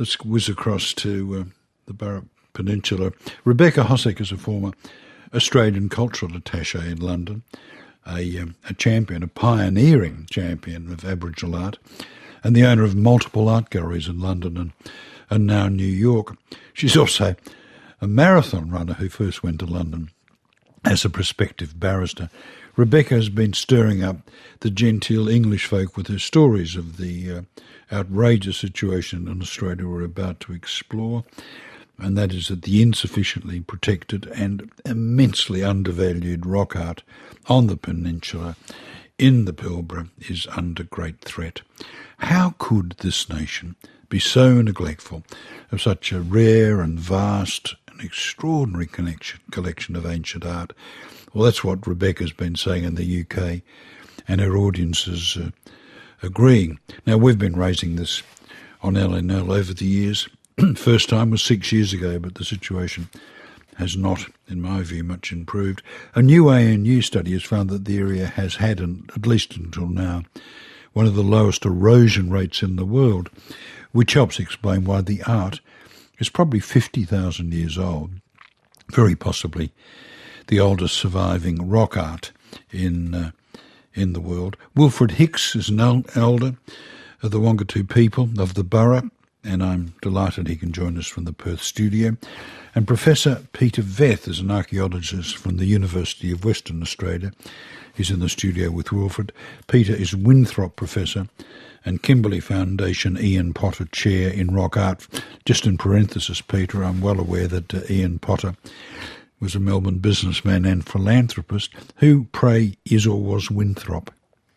Let's whiz across to the Burrup Peninsula. Rebecca Hossack is a former Australian cultural attaché in London, a champion, a pioneering champion of Aboriginal art, and the owner of multiple art galleries in London and now New York. She's also a marathon runner who first went to London as a prospective barrister. Rebecca has been stirring up the genteel English folk with her stories of the outrageous situation in Australia we're about to explore, and that is that the insufficiently protected and immensely undervalued rock art on the peninsula in the Pilbara is under great threat. How could this nation be so neglectful of such a rare and vast and extraordinary collection of ancient art? Well, that's what Rebecca's been saying in the UK, and her audience is agreeing. Now, we've been raising this on LNL over the years. First time was 6 years ago, but the situation has not, in my view, much improved. A new ANU study has found that the area has had, at least until now, one of the lowest erosion rates in the world, which helps explain why the art is probably 50,000 years old, very possibly the oldest surviving rock art in the world. Wilfred Hicks is an elder of the Wangatu people of the Burrup, and I'm delighted he can join us from the Perth studio. And Professor Peter Veth is an archaeologist from the University of Western Australia. He's in the studio with Wilfred. Peter is Winthrop Professor and Kimberley Foundation Ian Potter Chair in Rock Art. Just in parenthesis, Peter, I'm well aware that Ian Potter was a Melbourne businessman and philanthropist. Who, pray, is or was Winthrop?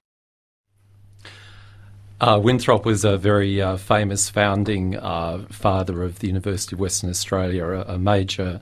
Winthrop was a very famous founding father of the University of Western Australia, a major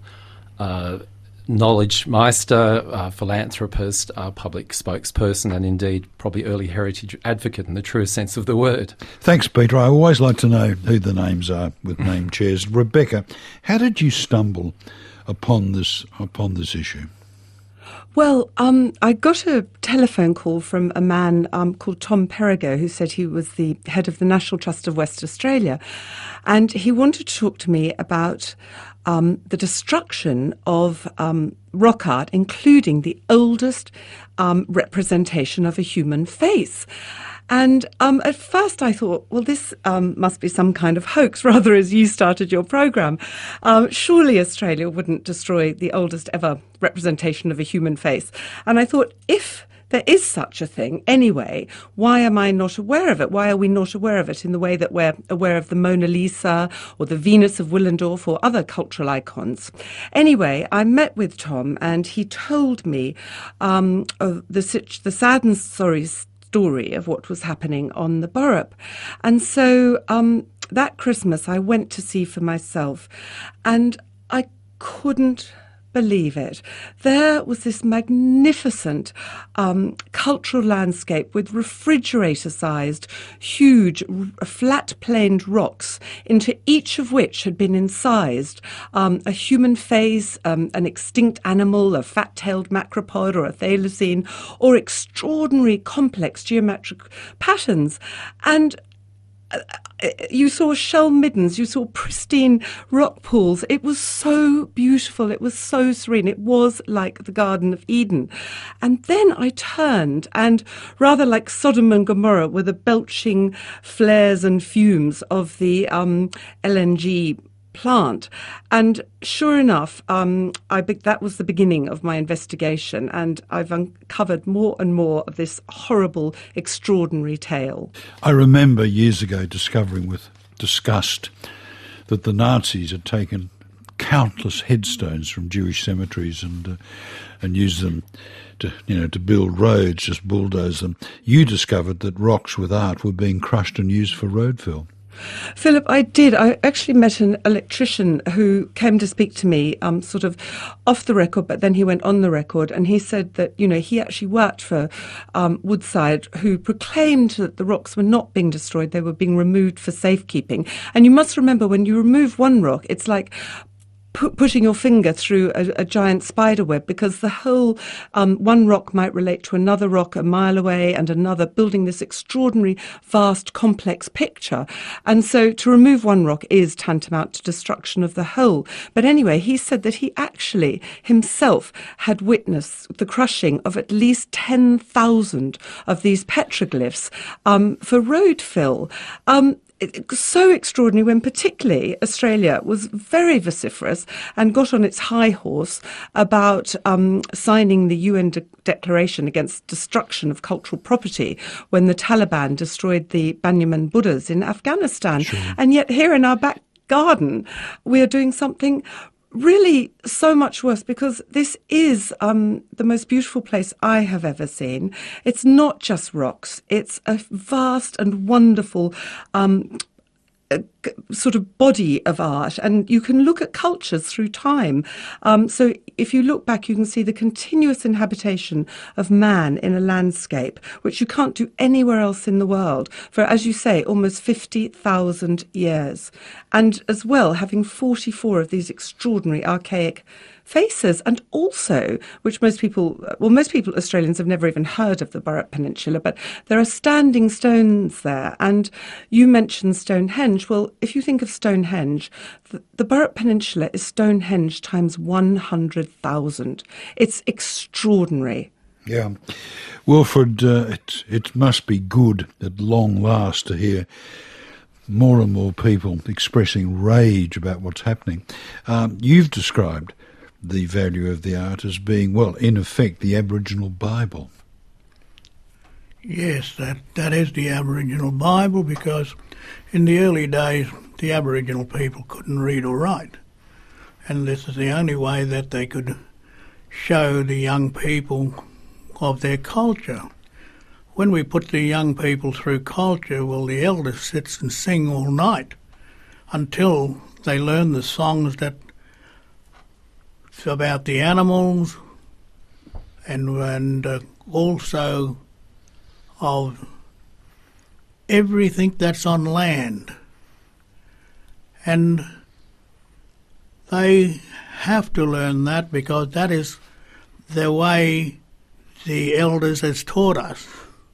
knowledge meister, philanthropist, public spokesperson, and indeed probably early heritage advocate in the truest sense of the word. Thanks, Peter. I always like to know who the names are with name chairs. Rebecca, how did you stumble upon this issue? Well, I got a telephone call from a man called Tom Perigo, who said he was the head of the National Trust of West Australia, and he wanted to talk to me about the destruction of rock art, including the oldest representation of a human face. And at first I thought, well, this must be some kind of hoax, rather as you started your programme. Surely Australia wouldn't destroy the oldest ever representation of a human face. And I thought, if there is such a thing anyway, why am I not aware of it? Why are we not aware of it in the way that we're aware of the Mona Lisa or the Venus of Willendorf or other cultural icons? Anyway, I met with Tom and he told me of the sad and sorry story of what was happening on the Burrup. And so that Christmas I went to see for myself and I couldn't believe it. There was this magnificent cultural landscape with refrigerator-sized, huge, flat-planed rocks, into each of which had been incised a human face, an extinct animal, a fat-tailed macropod or a thylacine, or extraordinary complex geometric patterns. And you saw shell middens, you saw pristine rock pools. It was so beautiful, it was so serene, it was like the Garden of Eden. And then I turned, and rather like Sodom and Gomorrah were the belching flares and fumes of the LNG plant. And sure enough, that was the beginning of my investigation, and I've uncovered more and more of this horrible, extraordinary tale. I remember years ago discovering with disgust that the Nazis had taken countless headstones from Jewish cemeteries and used them to build roads, just bulldoze them. You discovered that rocks with art were being crushed and used for road fill. Philip, I did. I actually met an electrician who came to speak to me sort of off the record, but then he went on the record, and he said that, he actually worked for Woodside, who proclaimed that the rocks were not being destroyed, they were being removed for safekeeping. And you must remember, when you remove one rock, it's like putting your finger through a giant spider web, because the whole one rock might relate to another rock a mile away and another, building this extraordinary, vast, complex picture. And so to remove one rock is tantamount to destruction of the whole. But anyway, he said that he actually himself had witnessed the crushing of at least 10,000 of these petroglyphs for road fill. So extraordinary, when particularly Australia was very vociferous and got on its high horse about signing the UN Declaration against destruction of cultural property when the Taliban destroyed the Banyamin Buddhas in Afghanistan. Sure. And yet here in our back garden, we are doing something really so much worse, because this is the most beautiful place I have ever seen. It's not just rocks. It's a vast and wonderful sort of body of art, and you can look at cultures through time. So if you look back, you can see the continuous inhabitation of man in a landscape, which you can't do anywhere else in the world for, as you say, almost 50,000 years. And as well, having 44 of these extraordinary archaic faces, and also, which most people, Australians have never even heard of the Burrup Peninsula, but there are standing stones there. And you mentioned Stonehenge. Well, if you think of Stonehenge, the Burrup Peninsula is Stonehenge times 100,000. It's extraordinary. Yeah. Wilfred, it must be good at long last to hear more and more people expressing rage about what's happening. You've described the value of the art as being, well, in effect, the Aboriginal Bible. Yes, that is the Aboriginal Bible, because in the early days the Aboriginal people couldn't read or write, and this is the only way that they could show the young people of their culture. When we put the young people through culture, well, the elders sit and sing all night until they learn the songs that about the animals and also of everything that's on land. And they have to learn that, because that is the way the elders has taught us.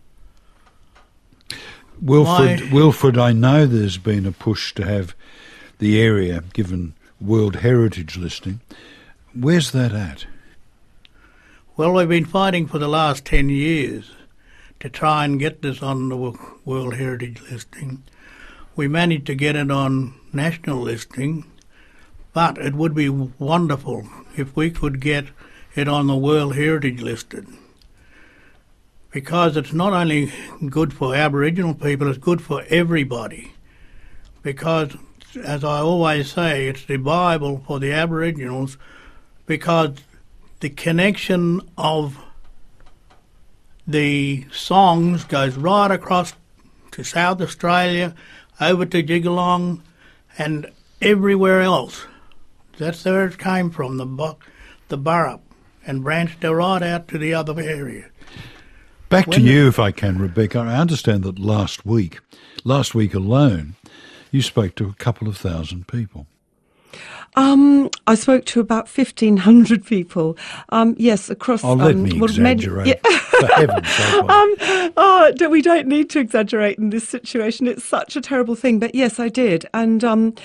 Wilfred, I know there's been a push to have the area given World Heritage listing. Where's that at? Well, we've been fighting for the last 10 years to try and get this on the World Heritage listing. We managed to get it on national listing, but it would be wonderful if we could get it on the World Heritage listed, because it's not only good for Aboriginal people, it's good for everybody, because, as I always say, it's the Bible for the Aboriginals, because the connection of the songs goes right across to South Australia, over to Jigalong and everywhere else. That's where it came from, the Burrup, and branched right out to the other area. Back to you, if I can, Rebecca. I understand that last week alone, you spoke to a couple of thousand people. I spoke to about 1,500 people. Yes, across. Let me exaggerate. For heaven's sake. We don't need to exaggerate in this situation. It's such a terrible thing. But yes, I did. And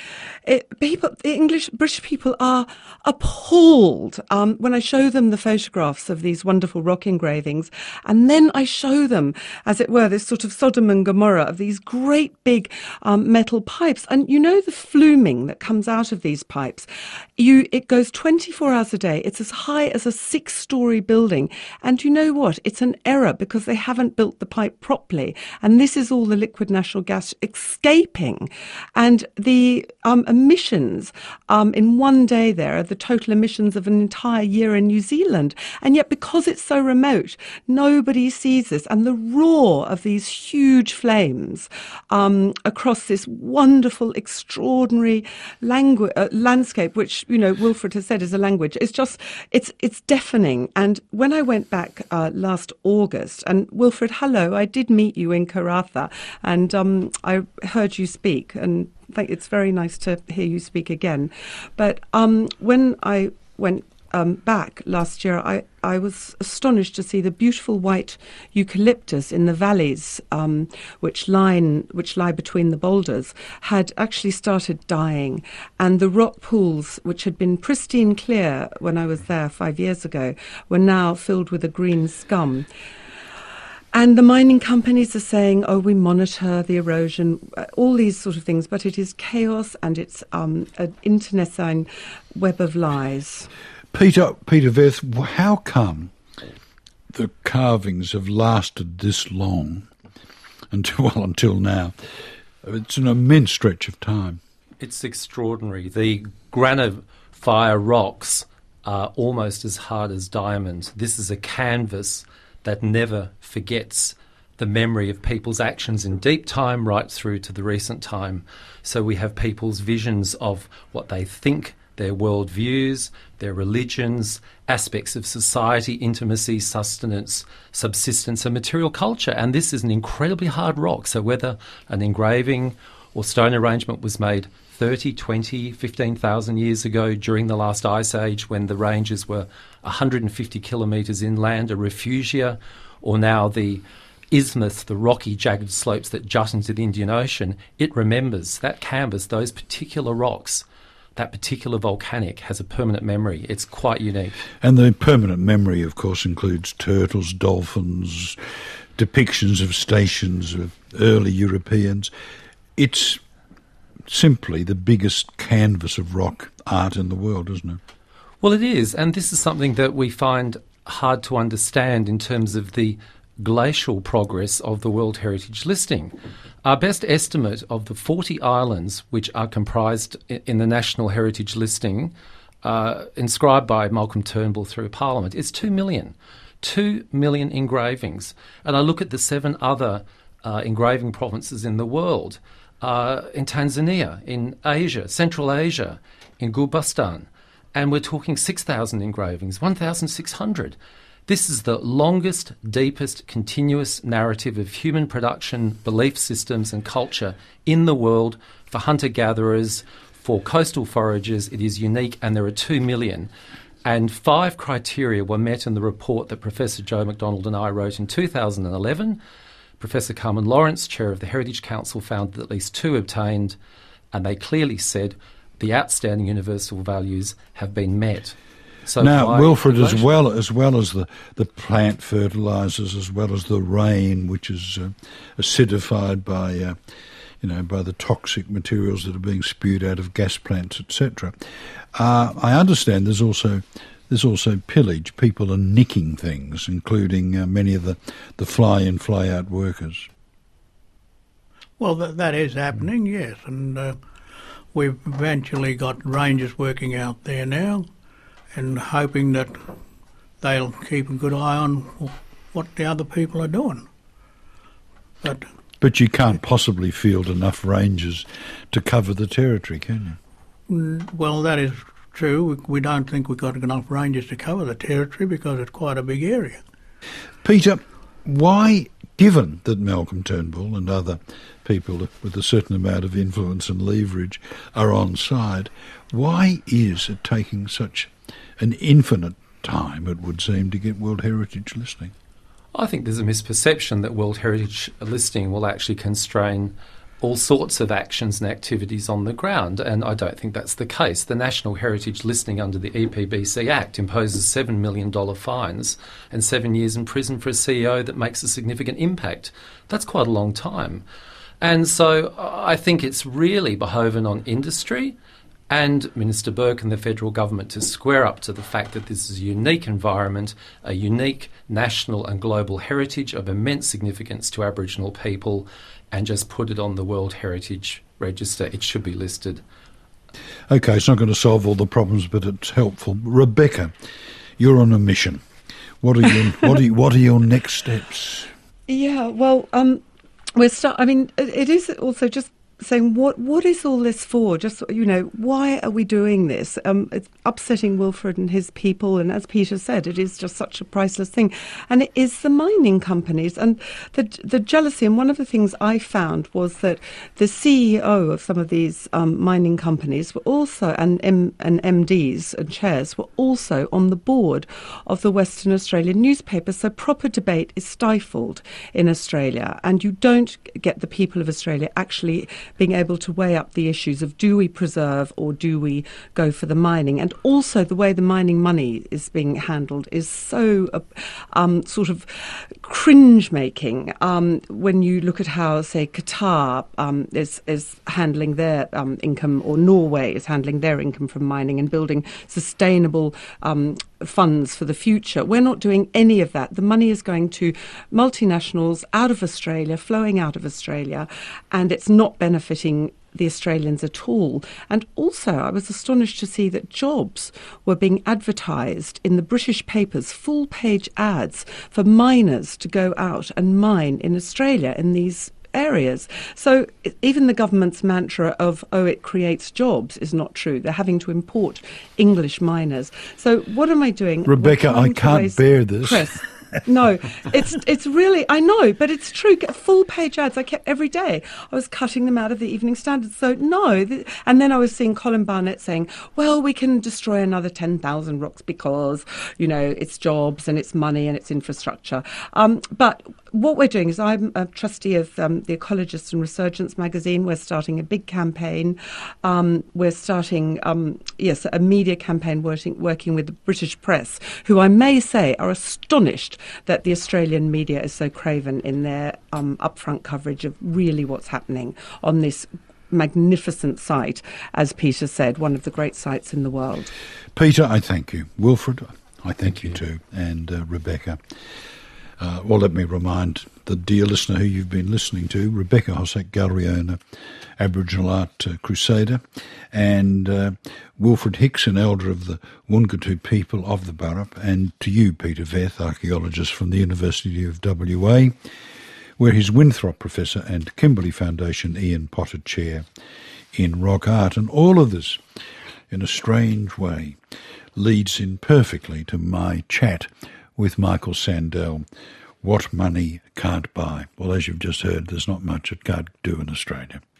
British people are appalled when I show them the photographs of these wonderful rock engravings, and then I show them, as it were, this sort of Sodom and Gomorrah of these great big metal pipes. And you know the fluming that comes out of these pipes. It goes 24 hours a day. It's as high as a 6-story building. And you know what? It's an error, because they haven't built the pipe properly. And this is all the liquid natural gas escaping. And the emissions in one day there are the total emissions of an entire year in New Zealand. And yet, because it's so remote, nobody sees this. And the roar of these huge flames across this wonderful, extraordinary landscape, which, Wilfred has said is a language. It's deafening. And when I went back last August, and Wilfred, hello, I did meet you in Karratha, and I heard you speak, and it's very nice to hear you speak again. But when I went back last year, I was astonished to see the beautiful white eucalyptus in the valleys which lie between the boulders had actually started dying, and the rock pools, which had been pristine clear when I was there 5 years ago, were now filled with a green scum. And the mining companies are saying, we monitor the erosion, all these sort of things, but it is chaos, and it's an internecine web of lies. Peter Veth, how come the carvings have lasted this long, until now? It's an immense stretch of time. It's extraordinary. The granophyre rocks are almost as hard as diamonds. This is a canvas that never forgets the memory of people's actions in deep time right through to the recent time. So we have people's visions of what they think, their worldviews, their religions, aspects of society, intimacy, sustenance, subsistence and material culture. And this is an incredibly hard rock. So whether an engraving or stone arrangement was made 30, 20, 15,000 years ago during the last ice age when the ranges were 150 kilometres inland, a refugia, or now the isthmus, the rocky jagged slopes that jut into the Indian Ocean, it remembers that canvas, those particular rocks. That particular volcanic has a permanent memory. It's quite unique. And the permanent memory, of course, includes turtles, dolphins, depictions of stations of early Europeans. It's simply the biggest canvas of rock art in the world, isn't it? Well, it is, and this is something that we find hard to understand in terms of the glacial progress of the World Heritage Listing. Our best estimate of the 40 islands which are comprised in the National Heritage Listing, inscribed by Malcolm Turnbull through Parliament, is 2 million. 2 million engravings. And I look at the 7 other engraving provinces in the world, in Tanzania, in Asia, Central Asia, in Gulbastan, and we're talking 6,000 engravings, 1,600. This is the longest, deepest, continuous narrative of human production, belief systems and culture in the world for hunter-gatherers, for coastal foragers. It is unique, and there are 2 million. And 5 criteria were met in the report that Professor Joe McDonald and I wrote in 2011. Professor Carmen Lawrence, chair of the Heritage Council, found that at least 2 obtained, and they clearly said the outstanding universal values have been met. So now, Wilfred, as well as the plant fertilisers, as well as the rain, which is acidified by the toxic materials that are being spewed out of gas plants, etc. I understand there's also pillage. People are nicking things, including many of the fly-in, fly-out workers. Well, that is happening, yes, and we've eventually got rangers working out there now, and hoping that they'll keep a good eye on what the other people are doing. But you can't possibly field enough rangers to cover the territory, can you? Well, that is true. We don't think we've got enough rangers to cover the territory because it's quite a big area. Peter, why, given that Malcolm Turnbull and other people with a certain amount of influence and leverage are on side, why is it taking such an infinite time, it would seem, to get World Heritage Listing? I think there's a misperception that World Heritage Listing will actually constrain all sorts of actions and activities on the ground, and I don't think that's the case. The National Heritage Listing under the EPBC Act imposes $7 million fines and 7 years in prison for a CEO that makes a significant impact. That's quite a long time. And so I think it's really behoven on industry and Minister Burke and the federal government to square up to the fact that this is a unique environment, a unique national and global heritage of immense significance to Aboriginal people, and just put it on the World Heritage Register. It should be listed. OK, it's not going to solve all the problems, but it's helpful. Rebecca, you're on a mission. What are your next steps? Yeah, well, it is also just saying, what is all this for? Just, why are we doing this? It's upsetting Wilfred and his people, and as Peter said, it is just such a priceless thing. And it is the mining companies and the jealousy. And one of the things I found was that the CEO of some of these mining companies were also, and MDs and chairs were also on the board of the Western Australian newspaper. So proper debate is stifled in Australia, and you don't get the people of Australia actually being able to weigh up the issues of do we preserve or do we go for the mining. And also the way the mining money is being handled is so sort of cringe-making when you look at how, say, Qatar is handling their income, or Norway is handling their income from mining and building sustainable funds for the future. We're not doing any of that. The money is going to multinationals out of Australia, flowing out of Australia, and it's not benefiting the Australians at all. And also, I was astonished to see that jobs were being advertised in the British papers, full-page ads for miners to go out and mine in Australia in these areas. So even the government's mantra of, it creates jobs is not true. They're having to import English miners. So what am I doing? Rebecca, I can't bear this. Press. No, it's really, I know, but it's true. Full page ads I kept every day. I was cutting them out of the Evening Standard. So no, and then I was seeing Colin Barnett saying, well, we can destroy another 10,000 rocks because, it's jobs and it's money and it's infrastructure. But what we're doing is, I'm a trustee of the Ecologists and Resurgence magazine. We're starting a big campaign. We're starting, a media campaign working with the British press, who I may say are astonished that the Australian media is so craven in their upfront coverage of really what's happening on this magnificent site, as Peter said, one of the great sites in the world. Peter, I thank you. Wilfred, I thank you too. And Rebecca. Well, let me remind the dear listener who you've been listening to, Rebecca Hossack, gallery owner, Aboriginal Art Crusader, and Wilfred Hicks, an elder of the Wungatu people of the Burrup, and to you, Peter Veth, archaeologist from the University of WA, where he's Winthrop Professor and Kimberley Foundation Ian Potter Chair in Rock Art. And all of this, in a strange way, leads in perfectly to my chat with Michael Sandel, What Money Can't Buy. Well, as you've just heard, there's not much it can't do in Australia.